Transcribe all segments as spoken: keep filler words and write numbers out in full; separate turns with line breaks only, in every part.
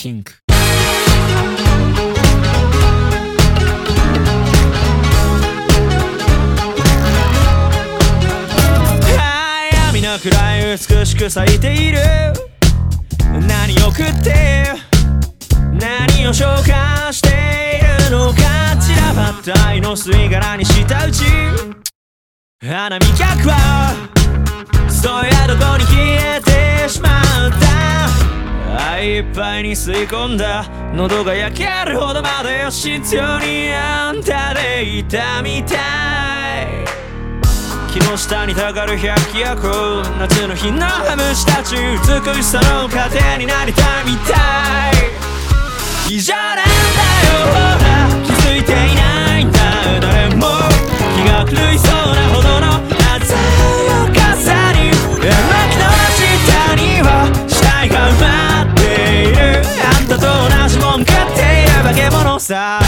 ピンク。闇のくらい美しく咲いている。何を食って何を消化しているのか。散らばった愛の吸い殻にしたうち、花見客はそうやどこに消えてしまった。愛いっぱいに吸い込んだ喉が焼けるほどまで必要にあんたでいたみたい。木の下にたかる百鬼夜行、夏の日のハムシたち、美しさの糧になりたいみたい。異常なんだよほら、気づいていないんだ誰も。気が狂いそうなほどの鮮やかさに、幕の下には死体が埋まっている。あんたと同じもん食っている化け物さ。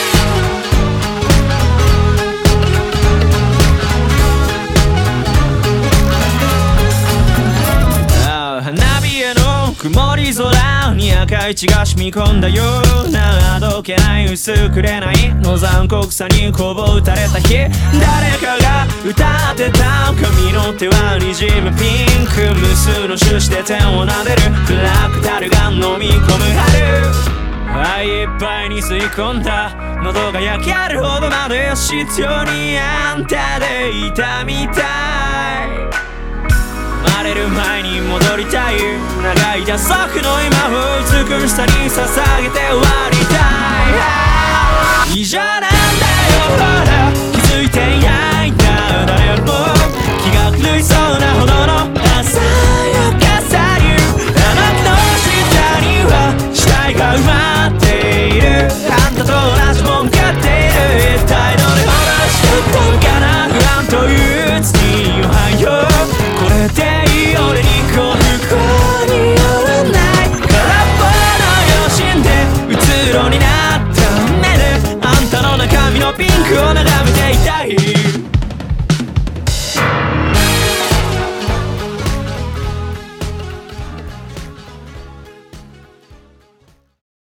花火への曇り空に赤い血が染み込んだような、あどけない薄くれないの残酷さにこぼ打たれた日、誰かが歌ってた。髪の手はにじむピンク、無数の種子で手を撫でる。暗く樽が飲み込む春、愛いっぱいに吸い込んだ喉が焼けるほどまで必要にあんたでいたみたい。生まれる前に戻りたい、長い打足の今を美しさに捧げて終わりたい。異常なんだよほら、気づいていないんだ誰も。気が狂いそうなほどの